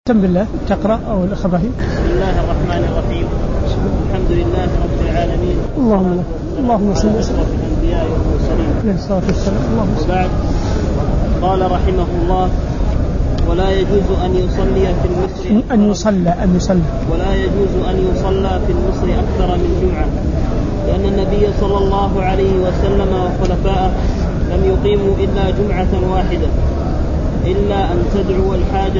بسم الله تقرأ أو الخبر. بسم الله الرحمن الرحيم. الحمد لله رب العالمين. اللهم صل وسلم على الأنبياء والمرسلين. عليه الصلاة والسلام. وبعد، قال رحمه الله: ولا يجوز أن يصلي في المصر ولا يجوز أن يصلى في المصر أكثر من جمعة، لأن النبي صلى الله عليه وسلم وخلفائه لم يقيموا إلا جمعة واحدة، إلا أن تدعو الحاجة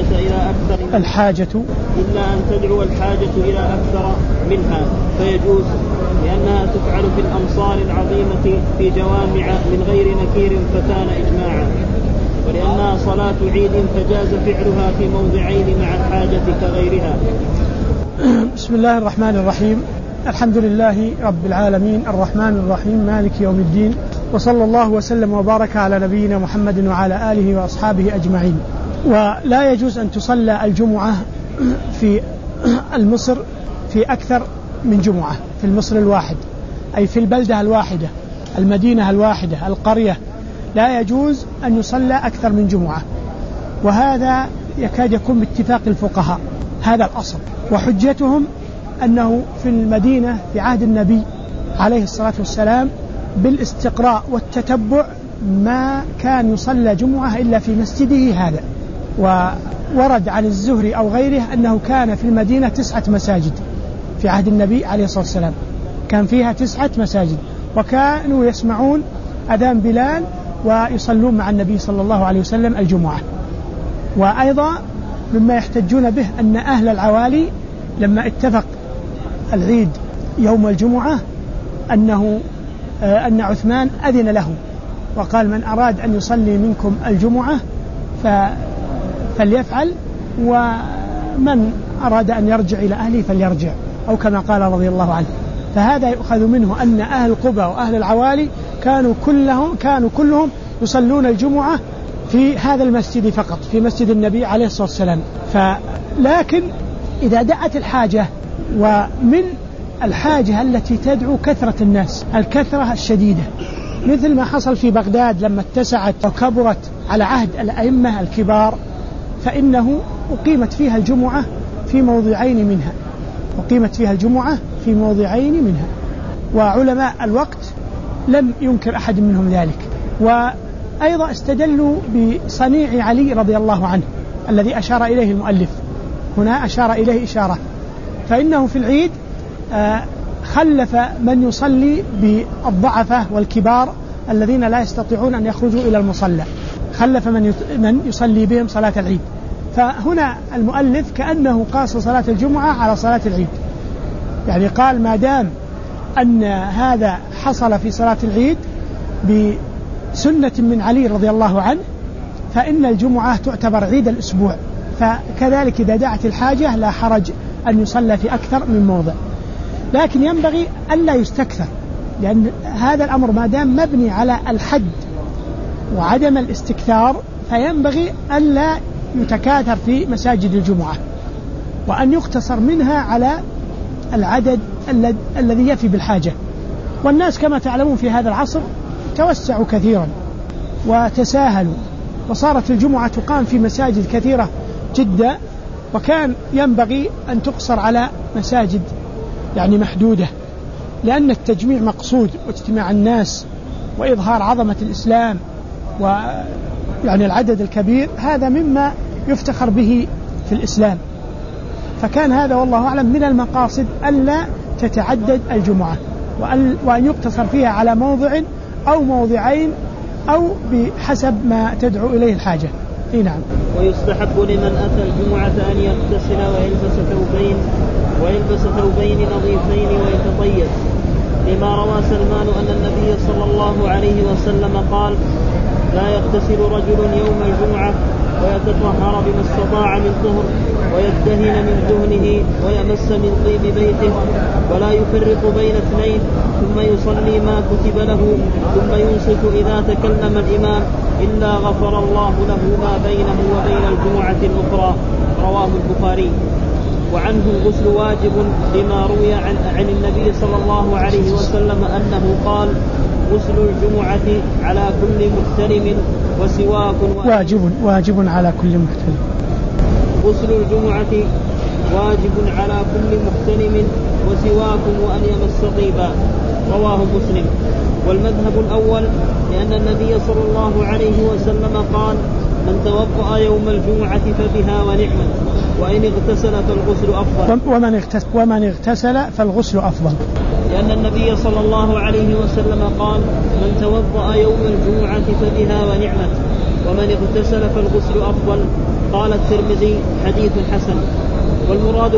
إلى أكثر منها فيجوز، لأنها تفعل في الأمصار العظيمة في جوامع من غير نكير فكان إجماعا، ولأنها صلاة عيد فجاز فعلها في موضعين مع الحاجة كغيرها. بسم الله الرحمن الرحيم. الحمد لله رب العالمين الرحمن الرحيم مالك يوم الدين، وصلى الله وسلم وبارك على نبينا محمد وعلى آله وأصحابه أجمعين. ولا يجوز أن تصلى الجمعة في المصر في أكثر من جمعة، في المصر الواحد، أي في البلدة الواحدة، المدينة الواحدة، القرية، لا يجوز أن يصلى أكثر من جمعة، وهذا يكاد يكون باتفاق الفقهاء، هذا الأصل. وحجتهم أنه في المدينة في عهد النبي عليه الصلاة والسلام بالاستقراء والتتبع ما كان يصلى جمعة إلا في مسجده هذا، وورد عن الزهري أو غيره أنه كان في المدينة 9 مساجد في عهد النبي عليه الصلاة والسلام، كان فيها 9 مساجد، وكانوا يسمعون أذان بلال ويصلون مع النبي صلى الله عليه وسلم الجمعة. وأيضا مما يحتجون به أن أهل العوالي لما اتفق العيد يوم الجمعة أن عثمان أذن له وقال: من أراد أن يصلي منكم الجمعة فليفعل، ومن أراد أن يرجع إلى أهله فليرجع، أو كما قال رضي الله عنه. فهذا يؤخذ منه أن أهل قبى وأهل العوالي كانوا كلهم يصلون الجمعة في هذا المسجد فقط، في مسجد النبي عليه الصلاة والسلام. لكن إذا دعت الحاجة، ومن الحاجة التي تدعو كثرة الناس، الكثرة الشديدة، مثل ما حصل في بغداد لما اتسعت وكبرت على عهد الأئمة الكبار، فإنه أقيمت فيها الجمعة في موضعين منها، وعلماء الوقت لم ينكر أحد منهم ذلك. وأيضا استدلوا بصنيع علي رضي الله عنه الذي أشار إليه المؤلف هنا، أشار إليه إشارة، فإنه في العيد خلف من يصلي بالضعفة والكبار الذين لا يستطيعون أن يخرجوا إلى المصلى، خلف من يصلي بهم صلاة العيد. فهنا المؤلف كأنه قاس صلاة الجمعة على صلاة العيد، يعني قال ما دام أن هذا حصل في صلاة العيد بسنة من علي رضي الله عنه، فإن الجمعة تعتبر عيد الأسبوع، فكذلك إذا دعت الحاجة لا حرج أن يصلى في أكثر من موضع. لكن ينبغي ألا يستكثر، لأن هذا الأمر ما دام مبني على الحد وعدم الاستكثار، فينبغي ألا يتكاثر في مساجد الجمعة، وأن يقتصر منها على العدد الذي يفي بالحاجة. والناس كما تعلمون في هذا العصر توسعوا كثيرا وتساهلوا، وصارت الجمعة تقام في مساجد كثيرة جدا، وكان ينبغي أن تقصر على مساجد يعني محدودة، لأن التجميع مقصود، واجتماع الناس وإظهار عظمة الإسلام ويعني العدد الكبير، هذا مما يفتخر به في الإسلام. فكان هذا والله أعلم من المقاصد ألا تتعدد الجمعة، وأن يقتصر فيها على موضع أو موضعين أو بحسب ما تدعو إليه الحاجة. نعم. ويستحب لمن أتى الجمعة أن يغتسل ويلبس ثوبين نظيفين ويتطيب، لما روى سلمان أن النبي صلى الله عليه وسلم قال: لا يغتسل رجل يوم الجمعة ويتطهر بما استطاع من طهر، ويدهن من دهنه، ويمس من طيب بيته، ولا يفرق بين اثنين، ثم يصلي ما كتب له، ثم ينصت إذا تكلم الإمام، إلا غفر الله له ما بينه وبين الجمعة الأخرى. رواه البخاري. وعنه الغسل واجب، لما روي عن النبي صلى الله عليه وسلم أنه قال: غسل الجمعة على كل محترم وسواك واجب على كل محترم. غسل الجمعة واجب على كل محتلم وسواكم وأن يمس طيبا. رواه مسلم. والمذهب الأول لأن النبي صلى الله عليه وسلم قال: من توضأ يوم الجمعة فبها ونعمت، وإن اغتسل فالغسل أفضل. ومن اغتسل فالغسل أفضل، لأن النبي صلى الله عليه وسلم قال: من توضأ يوم الجمعة فبها ونعمت، ومن اغتسل فالغسل أفضل. قال الترمذي: حديث حسن. والمراد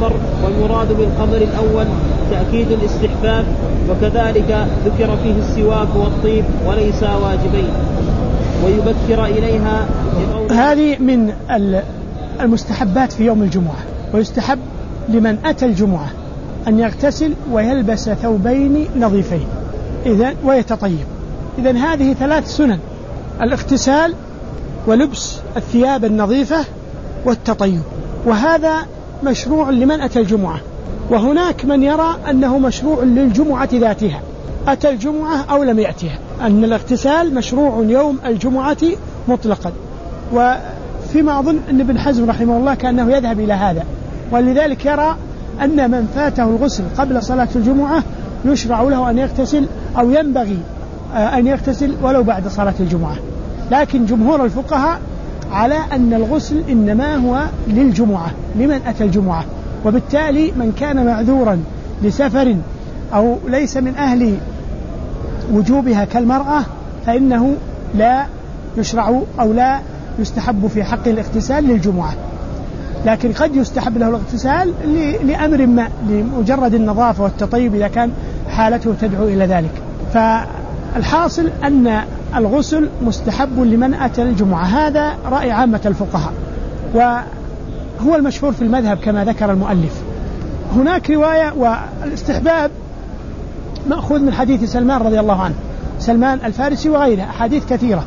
بالخبر الأول تأكيد الاستحباب، وكذلك ذكر فيه السواك والطيب وليس واجبين، ويبكر إليها. هذه من المستحبات في يوم الجمعة. ويستحب لمن أتى الجمعة أن يغتسل ويلبس ثوبين نظيفين ويتطيب. إذن هذه 3 سنن: الاغتسال ولبس الثياب النظيفة والتطيب، وهذا مشروع لمن أتى الجمعة. وهناك من يرى أنه مشروع للجمعة ذاتها، أتى الجمعة أو لم يأتها، أن الاغتسال مشروع يوم الجمعة مطلقا. وفيما أظن أن ابن حزم رحمه الله كأنه يذهب إلى هذا، ولذلك يرى أن من فاته الغسل قبل صلاة الجمعة يشرع له أن يغتسل، أو ينبغي أن يغتسل ولو بعد صلاة الجمعة. لكن جمهور الفقهاء على أن الغسل إنما هو للجمعة، لمن أتى الجمعة. وبالتالي من كان معذورا لسفر أو ليس من أهل وجوبها كالمرأة فإنه لا يشرع أو لا يستحب في حق الاغتسال للجمعة، لكن قد يستحب له الاغتسال لأمر ما، لمجرد النظافة والتطيب إذا كان حالته تدعو إلى ذلك. فالحاصل أن الغسل مستحب لمن أتى الجمعة، هذا رأي عامة الفقهاء، وهو المشهور في المذهب كما ذكر المؤلف. هناك رواية، والاستحباب مأخوذ من حديث سلمان رضي الله عنه، سلمان الفارسي وغيره، أحاديث كثيرة.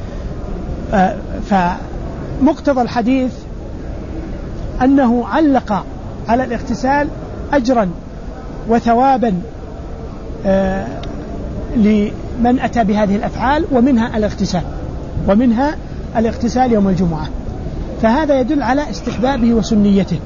فمقتضى الحديث أنه علق على الاغتسال أجرا وثوابا لمن أتى بهذه الأفعال، ومنها الاغتسال يوم الجمعة. فهذا يدل على استحبابه وسنيته،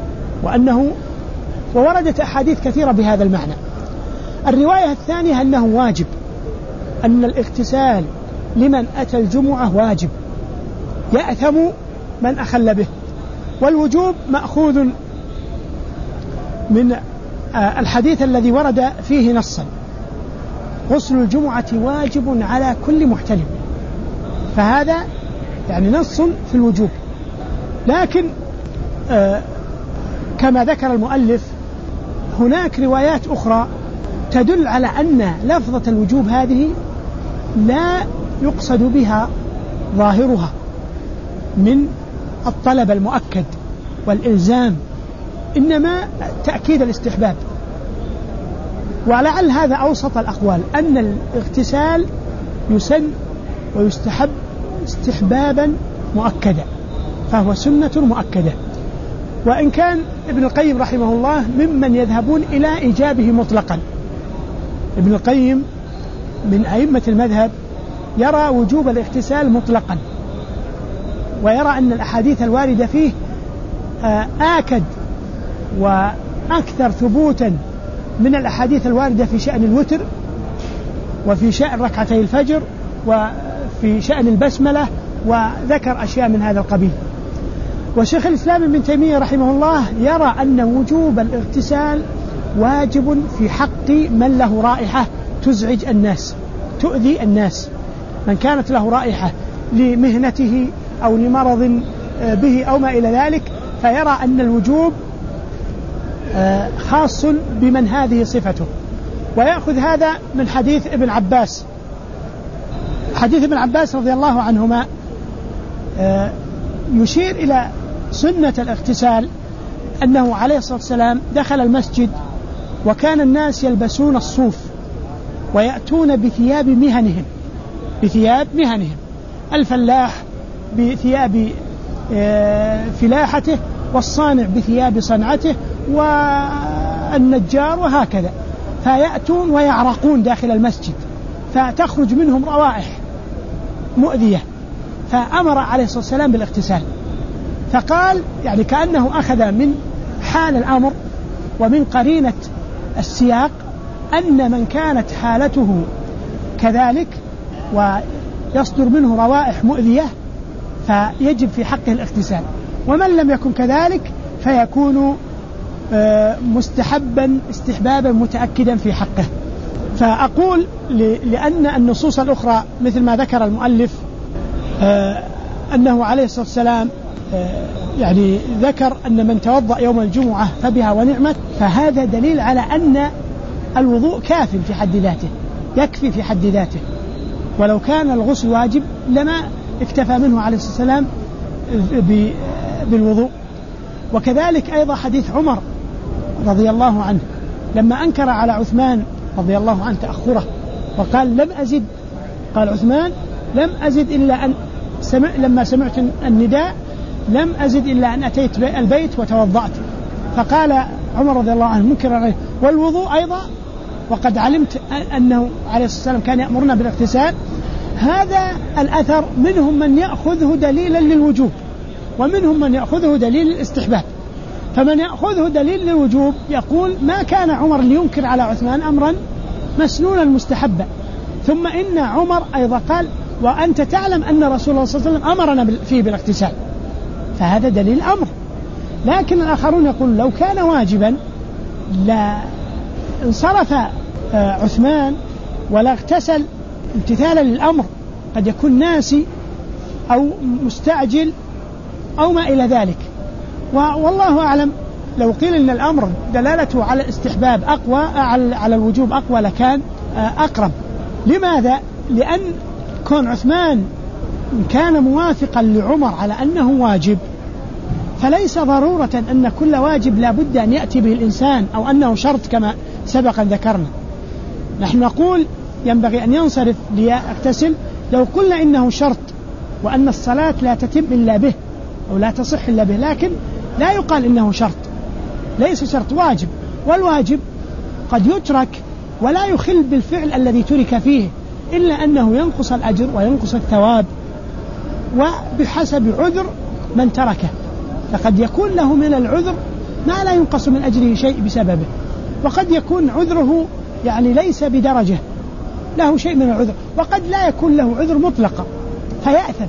ووردت أحاديث كثيرة بهذا المعنى. الرواية الثانية أنه واجب، أن الاغتسال لمن أتى الجمعة واجب، يأثم من أخل به. والوجوب مأخوذ من الحديث الذي ورد فيه نصا: غسل الجمعة واجب على كل محتلم. فهذا يعني نص في الوجوب. لكن كما ذكر المؤلف هناك روايات أخرى تدل على أن لفظة الوجوب هذه لا يقصد بها ظاهرها من الطلب المؤكد والإلزام، إنما تأكيد الاستحباب. ولعل هذا أوسط الأقوال، أن الاغتسال يسن ويستحب استحبابا مؤكدا، فهو سنة مؤكدة. وإن كان ابن القيم رحمه الله ممن يذهبون إلى إيجابه مطلقا. ابن القيم من أئمة المذهب يرى وجوب الاغتسال مطلقا، ويرى أن الأحاديث الواردة فيه آكد وأكثر ثبوتا من الأحاديث الواردة في شأن الوتر، وفي شأن ركعتي الفجر، وفي شأن البسملة، وذكر أشياء من هذا القبيل. وشيخ الإسلام ابن تيمية رحمه الله يرى أن وجوب الاغتسال واجب في حق من له رائحة تزعج الناس، تؤذي الناس، من كانت له رائحة لمهنته أو لمرض به أو ما إلى ذلك، فيرى أن الوجوب خاص بمن هذه صفته. ويأخذ هذا من حديث ابن عباس. حديث ابن عباس رضي الله عنهما يشير إلى سنة الاغتسال، أنه عليه الصلاة والسلام دخل المسجد وكان الناس يلبسون الصوف ويأتون بثياب مهنهم، الفلاح بثياب فلاحته، والصانع بثياب صنعته، والنجار، وهكذا. فيأتون ويعرقون داخل المسجد، فتخرج منهم روائح مؤذية، فأمر عليه الصلاة والسلام بالاغتسال. فقال يعني كأنه أخذ من حال الأمر ومن قرينة السياق أن من كانت حالته كذلك ويصدر منه روائح مؤذية فيجب في حقه الاغتسال، ومن لم يكن كذلك فيكون مستحبا استحبابا متأكدا في حقه. فأقول لأن النصوص الأخرى مثل ما ذكر المؤلف أنه عليه الصلاة والسلام يعني ذكر أن من توضأ يوم الجمعة فبها ونعمت، فهذا دليل على أن الوضوء كاف في حد ذاته، يكفي في حد ذاته، ولو كان الغسل واجب لما اكتفى منه عليه الصلاة والسلام بالوضوء. وكذلك أيضا حديث عمر رضي الله عنه لما أنكر على عثمان رضي الله عنه تأخره وقال لم أزد، قال عثمان لم أزد إلا أن لما سمعت النداء لم أزد إلا أن أتيت البيت وتوضأت. فقال عمر رضي الله عنه منكر عليه والوضوء أيضا وقد علمت أنه عليه الصلاة والسلام كان يأمرنا بالاغتسال. هذا الأثر منهم من يأخذه دليلا للوجوب ومنهم من يأخذه دليل للاستحباب. فمن يأخذه دليل للوجوب يقول ما كان عمر لينكر على عثمان أمرا مسنونا مستحبا، ثم إن عمر أيضا قال وأنت تعلم أن رسول الله صلى الله عليه وسلم أمرنا فيه بالاغتسال، فهذا دليل أمر. لكن الآخرون يقول لو كان واجبا لا انصرف عثمان ولا اغتسل امتثالا للأمر، قد يكون ناسي أو مستعجل أو ما إلى ذلك. والله أعلم لو قيل إن الأمر دلالته على الاستحباب أقوى على الوجوب أقوى لكان أقرب. لماذا؟ لأن كون عثمان كان موافقا لعمر على أنه واجب فليس ضرورة أن كل واجب لا بد أن يأتي به الإنسان أو أنه شرط كما سبق ذكرنا. نحن نقول ينبغي أن ينصرف ليغتسل لو قلنا إنه شرط وأن الصلاة لا تتم إلا به أو لا تصح إلا به، لكن لا يقال إنه شرط، ليس شرط، واجب، والواجب قد يترك ولا يخل بالفعل الذي ترك فيه إلا أنه ينقص الأجر وينقص الثواب وبحسب عذر من تركه. فقد يكون له من العذر ما لا ينقص من أجره شيء بسببه، وقد يكون عذره يعني ليس بدرجة، له شيء من العذر، وقد لا يكون له عذر مطلقا فيأثم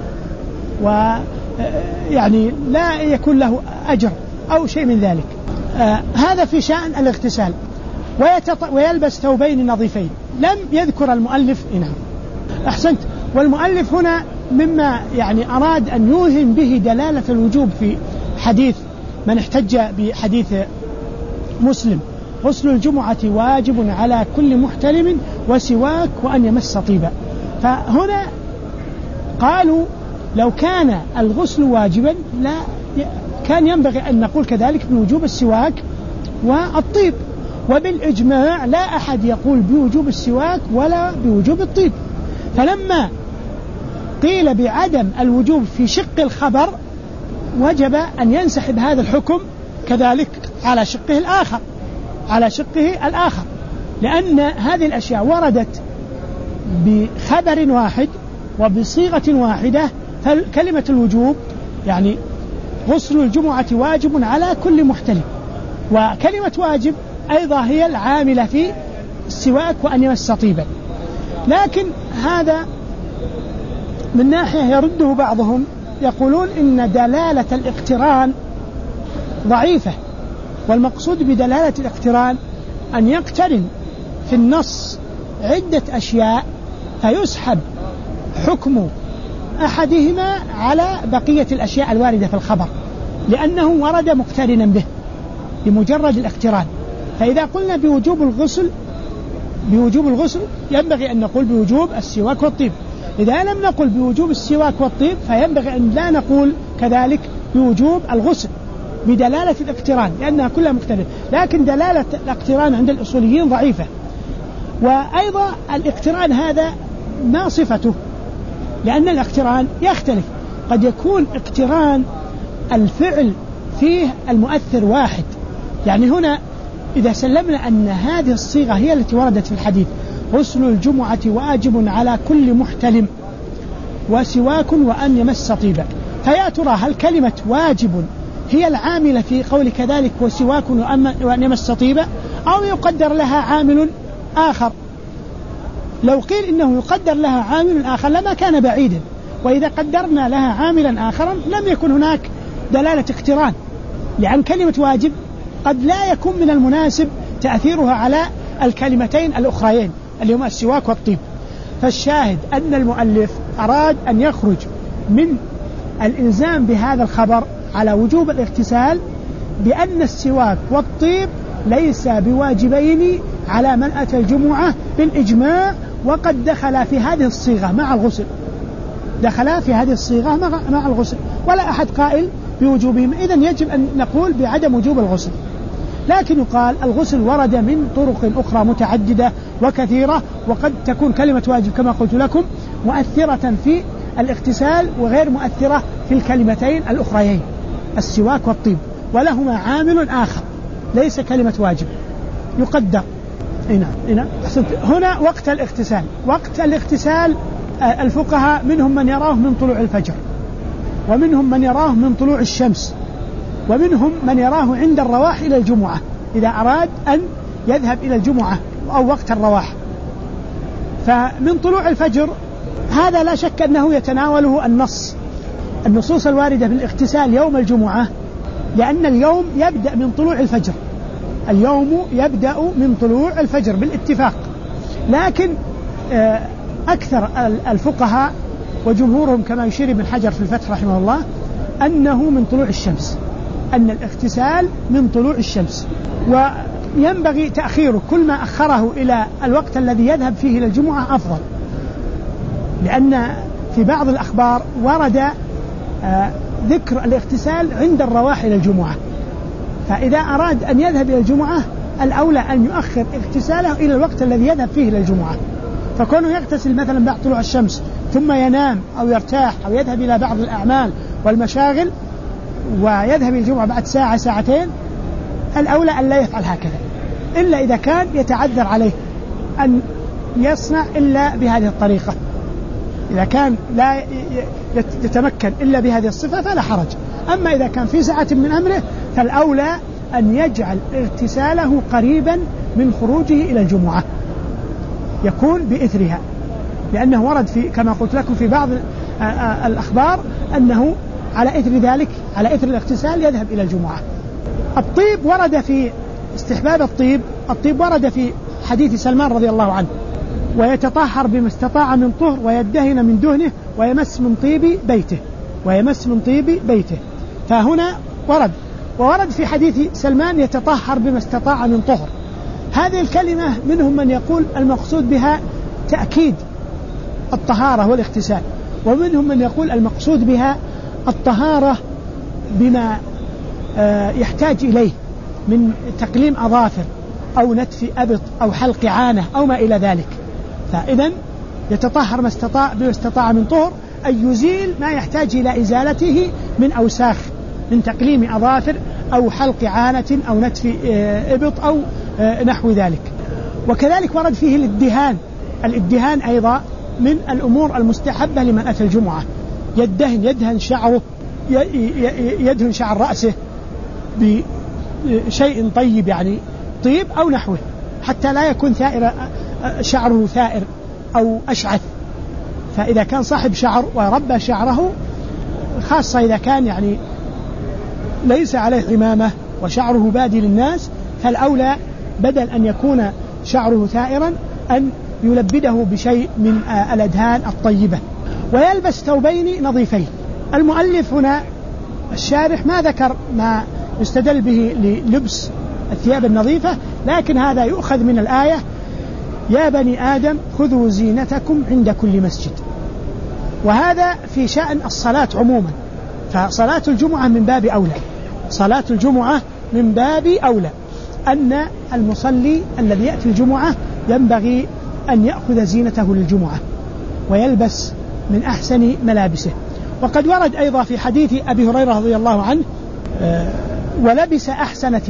ويعني لا يكون له أجر أو شيء من ذلك. هذا في شأن الاغتسال. ويلبس ثوبين نظيفين. لم يذكر المؤلف نعم أحسنت. والمؤلف هنا مما يعني أراد أن يوهم به دلالة الوجوب في حديث من احتج بحديث مسلم غسل الجمعة واجب على كل محتلم وسواك وأن يمس طيبا. فهنا قالوا لو كان الغسل واجبا لا كان ينبغي أن نقول كذلك بوجوب السواك والطيب، وبالإجماع لا أحد يقول بوجوب السواك ولا بوجوب الطيب. فلما قيل بعدم الوجوب في شق الخبر وجب أن ينسحب هذا الحكم كذلك على شقه الآخر، لأن هذه الأشياء وردت بخبر واحد وبصيغة واحدة. فكلمة الوجوب يعني غسل الجمعة واجب على كل محتلم، وكلمة واجب أيضا هي العاملة في السواك وأن يمس طيبا. لكن هذا من ناحية يرده بعضهم يقولون إن دلالة الاقتران ضعيفة، والمقصود بدلالة الاقتران أن يقترن في النص عدة أشياء فيسحب حكم أحدهما على بقية الأشياء الواردة في الخبر لأنه ورد مقترنا به بمجرد الاقتران. فإذا قلنا بوجوب الغسل ينبغي أن نقول بوجوب السواك والطيب. إذا لم نقل بوجوب السواك والطيب فينبغي أن لا نقول كذلك بوجوب الغسل بدلالة الاقتران لأنها كلها مقترنة. لكن دلالة الاقتران عند الأصوليين ضعيفة. وأيضا الاقتران هذا ما صفته، لأن الاقتران يختلف، قد يكون اقتران الفعل فيه المؤثر واحد. يعني هنا إذا سلمنا أن هذه الصيغة هي التي وردت في الحديث غسل الجمعة واجب على كل محتلم وسواك وأن يمس طيبا، فيا ترى هل كلمة واجب هي العاملة في قول كذلك وسواك وأن يمس طيبة، أو يقدر لها عامل آخر؟ لو قيل إنه يقدر لها عامل آخر لما كان بعيدا، وإذا قدرنا لها عاملا آخر لم يكن هناك دلالة اقتران، لأن كلمة واجب قد لا يكون من المناسب تأثيرها على الكلمتين الأخريين اللي هما السواك والطيب. فالشاهد أن المؤلف أراد أن يخرج من الإلزام بهذا الخبر على وجوب الاغتسال بأن السواك والطيب ليس بواجبين على من أتى الجمعة بالإجماع، وقد دخل في هذه الصيغة مع الغسل، دخل في هذه الصيغة مع الغسل، ولا أحد قائل بوجوبهم. إذن يجب أن نقول بعدم وجوب الغسل، لكن يقال الغسل ورد من طرق أخرى متعددة وكثيرة، وقد تكون كلمة واجب كما قلت لكم مؤثرة في الاغتسال وغير مؤثرة في الكلمتين الأخريين السواك والطيب، ولهما عامل آخر ليس كلمة واجب يقدر. هنا وقت الاغتسال. وقت الاغتسال الفقهاء منهم من يراه من طلوع الفجر، ومنهم من يراه من طلوع الشمس، ومنهم من يراه عند الرواح إلى الجمعة إذا أراد أن يذهب إلى الجمعة أو وقت الرواح. فمن طلوع الفجر هذا لا شك أنه يتناوله النصوص الواردة بالاغتسال يوم الجمعة، لأن اليوم يبدأ من طلوع الفجر، اليوم يبدأ من طلوع الفجر بالاتفاق. لكن أكثر الفقهاء وجمهورهم كما يشير ابن حجر في الفتح رحمه الله أنه من طلوع الشمس، أن الاغتسال من طلوع الشمس، وينبغي تأخيره، كل ما أخره إلى الوقت الذي يذهب فيه إلى الجمعة أفضل، لأن في بعض الأخبار ورد ذكر الاغتسال عند الرواح إلى الجمعة، فإذا أراد أن يذهب إلى الجمعة الأولى أن يؤخر اغتساله إلى الوقت الذي يذهب فيه إلى الجمعة. فكونه يغتسل مثلا بعد طلوع الشمس ثم ينام أو يرتاح أو يذهب إلى بعض الأعمال والمشاغل ويذهب إلى الجمعة بعد ساعة ساعتين، الأولى أن لا يفعل هكذا، إلا إذا كان يتعذر عليه أن يصنع إلا بهذه الطريقة. إذا كان لا يتمكن إلا بهذه الصفة فلا حرج. أما إذا كان في ساعة من أمره فالأولى أن يجعل اغتساله قريبا من خروجه إلى الجمعة يكون بإثرها، لأنه ورد في كما قلت لكم في بعض الأخبار أنه على إثر ذلك، على إثر الاغتسال يذهب إلى الجمعة. الطيب ورد في استحباب الطيب ورد في حديث سلمان رضي الله عنه: ويتطهر بما استطاع من طهر ويدهن من دهنه ويمس من طيب بيته. فهنا ورد في حديث سلمان يتطهر بما استطاع من طهر. هذه الكلمة منهم من يقول المقصود بها تأكيد الطهارة والاغتسال، ومنهم من يقول المقصود بها الطهارة بما يحتاج إليه من تقليم أظافر أو نتف أبط أو حلق عانة أو ما إلى ذلك. فإذن يتطهر بما استطاع من طهر، أن يزيل ما يحتاج إلى إزالته من أوساخ، من تقليم أظافر أو حلق عانة أو نتف إبط أو نحو ذلك. وكذلك ورد فيه الادهان أيضا من الأمور المستحبة لمن أتى الجمعة، يدهن شعره، يدهن شعر رأسه بشيء طيب، يعني طيب أو نحوه، حتى لا يكون شعره ثائر أو أشعث. فإذا كان صاحب شعر وربى شعره، خاصة إذا كان يعني ليس عليه عمامة وشعره بادي للناس، فالأولى بدل أن يكون شعره ثائرا أن يلبده بشيء من الأدهان الطيبة، ويلبس ثوبين نظيفين. المؤلف هنا الشارح ما ذكر ما يستدل به للبس الثياب النظيفة، لكن هذا يؤخذ من الآية: يا بني آدم خذوا زينتكم عند كل مسجد. وهذا في شأن الصلاة عموما، فصلاة الجمعة من باب أولى، صلاة الجمعة من باب أولى، أن المصلي الذي يأتي الجمعة ينبغي أن يأخذ زينته للجمعة ويلبس من أحسن ملابسه. وقد ورد أيضا في حديث أبي هريرة رضي الله عنه: ولبس أحسن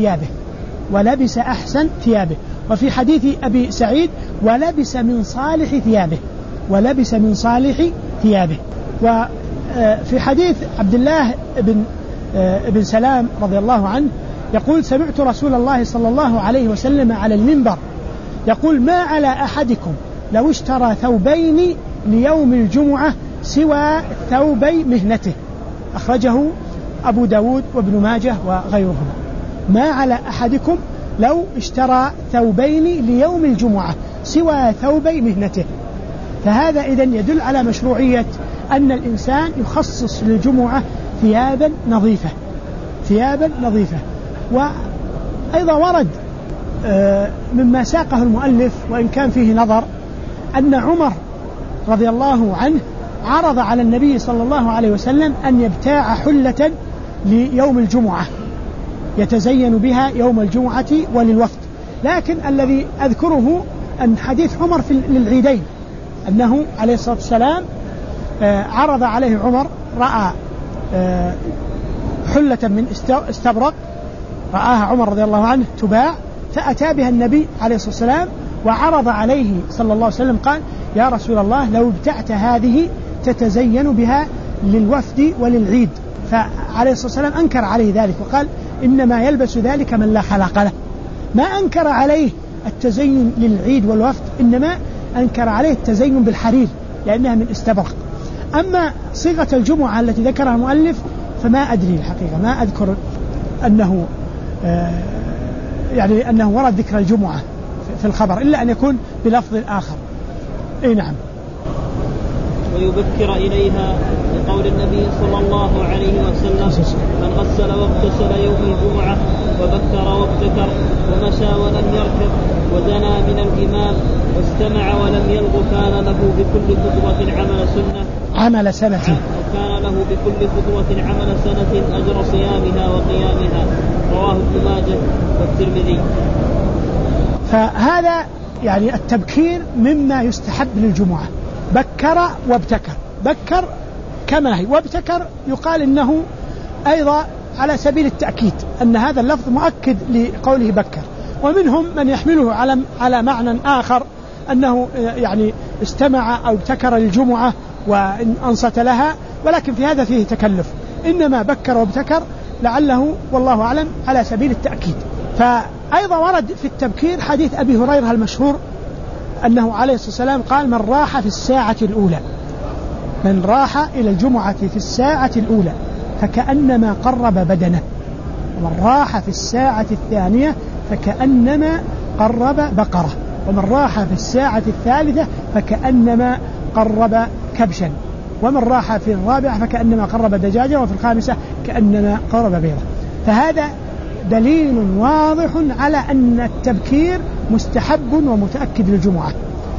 ثيابه. وفي حديث أبي سعيد: ولبس من صالح ثيابه. في حديث عبد الله بن سلام رضي الله عنه يقول سمعت رسول الله صلى الله عليه وسلم على المنبر يقول ما على أحدكم لو اشترى ثوبين ليوم الجمعة سوى ثوبي مهنته، أخرجه أبو داود وابن ماجه وغيرهما. ما على أحدكم لو اشترى ثوبين ليوم الجمعة سوى ثوبي مهنته. فهذا إذن يدل على مشروعية أن الإنسان يخصص للجمعة ثيابا نظيفة. وأيضا ورد مما ساقه المؤلف وإن كان فيه نظر أن عمر رضي الله عنه عرض على النبي صلى الله عليه وسلم أن يبتاع حلة ليوم الجمعة يتزين بها يوم الجمعة وللوفد، لكن الذي أذكره أن حديث عمر للعيدين أنه عليه الصلاة والسلام عرض عليه عمر، رأى حلة من استبرق رآها عمر رضي الله عنه تباع فأتى بها النبي عليه الصلاة والسلام وعرض عليه صلى الله عليه وسلم قال يا رسول الله لو ابتعت هذه تتزين بها للوفد وللعيد، فعليه الصلاة والسلام أنكر عليه ذلك وقال إنما يلبس ذلك من لا خلاق له. ما أنكر عليه التزين للعيد والوفد، إنما أنكر عليه التزين بالحرير لأنها من استبرق. أما صيغة الجمعة التي ذكرها المؤلف فما أدري الحقيقة، ما أذكر أنه يعني أنه ورد ذكر الجمعة في الخبر إلا أن يكون بلفظ آخر. أي نعم. ويبكر إليها لقول النبي صلى الله عليه وسلم من غسل واغتسل يوم الجمعة وبكر وابتكر ومشى ولم يركب ودنا من الإمام واستمع ولم يلغ كان له بكل خطوة عمل سنة كان له بكل خطوة عمل سنة أجر صيامها وقيامها. رواه ابن ماجه والترمذي. فهذا يعني التبكير مما يستحب للجمعة. بكر وابتكر، بكر كما هي، وابتكر يقال إنه أيضا على سبيل التأكيد أن هذا اللفظ مؤكد لقوله بكر. ومنهم من يحمله على معنى آخر أنه يعني استمع أو ابتكر للجمعة وأنصت لها، ولكن في هذا فيه تكلف. إنما بكر وابتكر لعله والله أعلم على سبيل التأكيد. فأيضا ورد في التبكير حديث أبي هريرة المشهور أنه عليه الصلاة والسلام قال من راح في الساعة الأولى، من راح إلى الجمعة في الساعة الأولى فكأنما قرب بدنه، ومن راح في الساعة الثانية فكأنما قرب بقرة، ومن راح في الساعة الثالثة فكأنما قرب كبشا، ومن راح في الرابعة فكأنما قرب دجاجة، وفي الخامسة كأنما قرب بيضة. فهذا دليل واضح على أن التبكير مستحب ومتأكد للجمعة.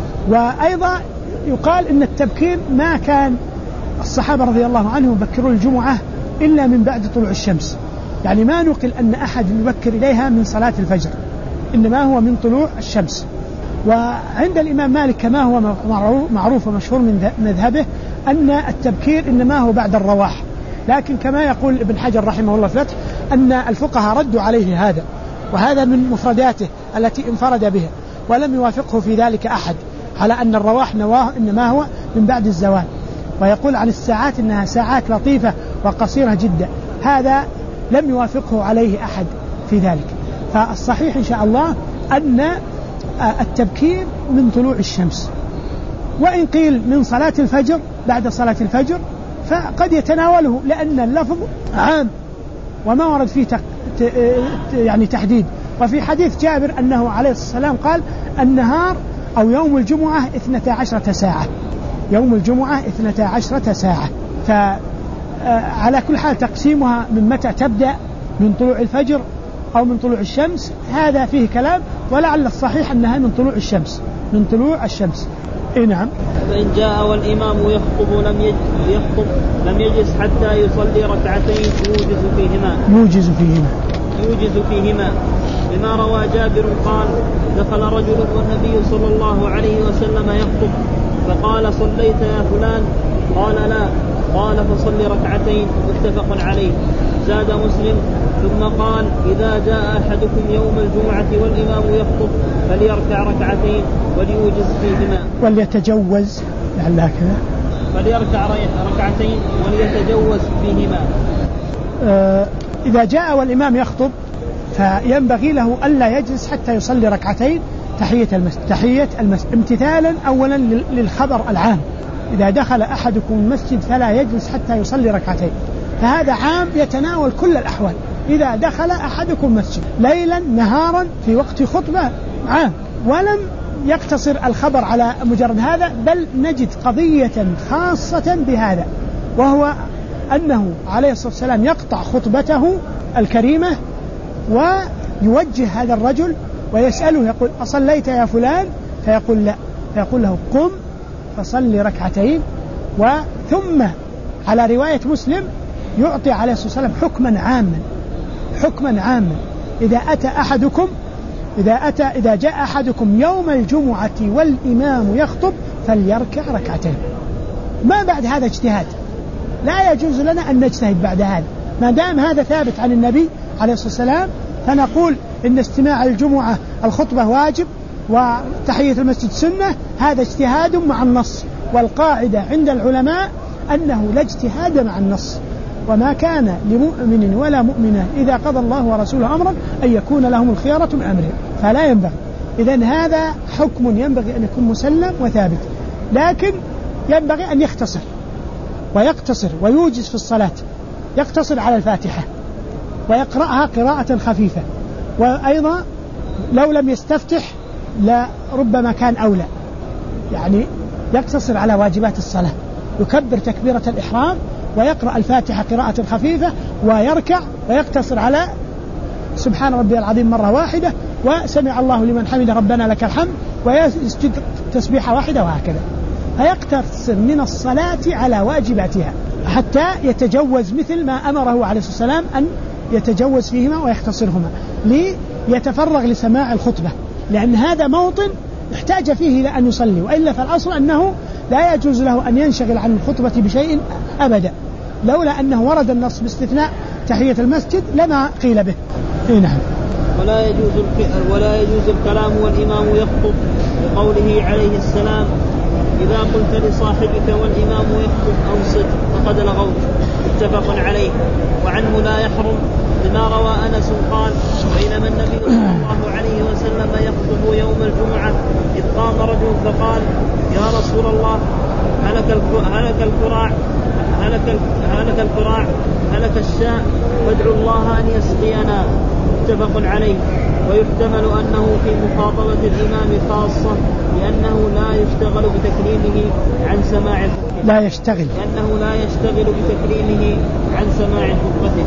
وأيضا يقال أن التبكير ما كان الصحابة رضي الله عنهم يبكرون الجمعة إلا من بعد طلوع الشمس، يعني ما نقل أن أحد يبكر إليها من صلاة الفجر، إنما هو من طلوع الشمس. وعند الإمام مالك كما هو معروف ومشهور من مذهبه أن التبكير إنما هو بعد الرواح، لكن كما يقول ابن حجر رحمه الله في الفتح أن الفقهاء ردوا عليه هذا، وهذا من مفرداته التي انفرد بها، ولم يوافقه في ذلك أحد على أن الرواح إنما هو من بعد الزوال. ويقول عن الساعات إنها ساعات لطيفة وقصيرة جدا، هذا لم يوافقه عليه أحد في ذلك. فالصحيح إن شاء الله أن التبكير من طلوع الشمس، وإن قيل من صلاة الفجر بعد صلاة الفجر فقد يتناوله، لأن اللفظ عام وما ورد فيه يعني تحديد. وفي حديث جابر أنه عليه الصلاة والسلام قال النهار أو يوم الجمعة 12 ساعة، يوم الجمعة 12 ساعة. فعلى كل حال تقسيمها من متى تبدأ، من طلوع الفجر أو من طلوع الشمس، هذا فيه كلام، ولعل الصحيح أنها من طلوع الشمس، من طلوع الشمس. إيه نعم. فإن جاء والإمام يخطب لم يجلس حتى يصلي ركعتين يوجز فيهما بما روى جابر قال دخل رجل والنبي صلى الله عليه وسلم يخطب فقال صليت يا فلان؟ قال لا. قال فصل ركعتين، متفق عليه. زاد مسلم ثم قال إذا جاء أحدكم يوم الجمعة والإمام يخطب فليركع ركعتين وليوجز فيهما. وليتجوز لعلها كذا. فليركع ركعتين وليتجوز فيهما. إذا جاء والإمام يخطب فينبغي له ألا يجلس حتى يصلي ركعتين تحية المسجد امتثالا أولا للخبر العام: إذا دخل أحدكم المسجد فلا يجلس حتى يصلي ركعتين. فهذا عام يتناول كل الأحوال. إذا دخل أحدكم المسجد ليلا نهارا في وقت خطبة عام، ولم يقتصر الخبر على مجرد هذا، بل نجد قضية خاصة بهذا، وهو أنه عليه الصلاة والسلام يقطع خطبته الكريمة ويوجه هذا الرجل ويسأله يقول: أصليت يا فلان؟ فيقول: لا. فيقول له: قم فصل ركعتين. وثم على رواية مسلم يعطي عليه الصلاة والسلام حكما عاما: إذا جاء أحدكم يوم الجمعة والإمام يخطب فليركع ركعتين. ما بعد هذا اجتهاد، لا يجوز لنا أن نجتهد بعد هذا. ما دام هذا ثابت عن النبي عليه الصلاة والسلام فنقول إن استماع الجمعة الخطبة واجب وتحية المسجد سنة. هذا اجتهاد مع النص، والقاعدة عند العلماء أنه لا اجتهاد مع النص، وما كان لمؤمن ولا مؤمنة إذا قضى الله ورسوله أمرا أن يكون لهم الخيارة من أمرهم، فلا ينبغي. إذن هذا حكم ينبغي أن يكون مسلم وثابت، لكن ينبغي أن يختصر ويقتصر ويوجز في الصلاة، يقتصر على الفاتحة ويقرأها قراءة خفيفة، وأيضا لو لم يستفتح لربما كان أولى، يعني يقتصر على واجبات الصلاة، يكبر تكبيرة الإحرام ويقرأ الفاتحة قراءة خفيفة ويركع ويقتصر على سبحان ربي العظيم مرة واحدة وسمع الله لمن حمد ربنا لك الحمد ويسجد تسبيحة واحدة، وهكذا. فيقتصر من الصلاة على واجباتها حتى يتجوز مثل ما أمره عليه الصلاة والسلام أن يتجوز فيهما ويختصرهما ليتفرغ لسماع الخطبة، لأن هذا موطن احتاج فيه إلى أن يصلي، وإلا فالأصل أنه لا يجوز له أن ينشغل عن الخطبة بشيء أبدا، لولا أنه ورد النص باستثناء تحية المسجد لما قيل به. نعم. ولا يجوز الكلام والإمام يخطب، لقوله عليه السلام: إذا قلت لصاحبك والإمام يخطب أنصت فقد لغوت. متفق عليه. وعنه لا يحرم لما روى أنس قال: بينما النبي صلى الله عليه وسلم يخطب يوم الجمعة إذ قام رجل فقال: يا رسول الله، هلك الشاء فادعوا الله أن يسقينا. متفق عليه. ويحتمل أنه في مخاطبة الإمام خاصة، لأنه لا يشتغل بتكريمه عن سماع خطبته.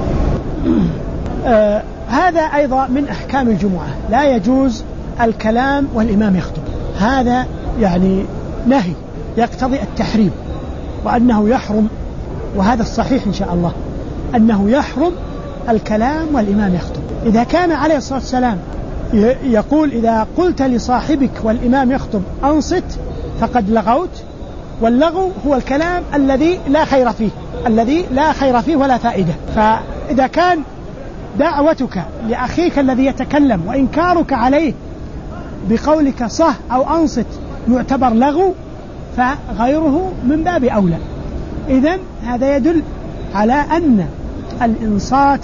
هذا أيضا من أحكام الجمعة، لا يجوز الكلام والإمام يخطب. هذا يعني نهي يقتضي التحريم، وأنه يحرم، وهذا الصحيح إن شاء الله، أنه يحرم الكلام والإمام يخطب. إذا كان عليه الصلاة والسلام يقول: إذا قلت لصاحبك والإمام يخطب أنصت فقد لغوت، واللغو هو الكلام الذي لا خير فيه ولا فائدة. فإذا كان دعوتك لأخيك الذي يتكلم وإنكارك عليه بقولك صح أو أنصت يعتبر لغو، فغيره من باب أولى. إذن هذا يدل على أن الإنصات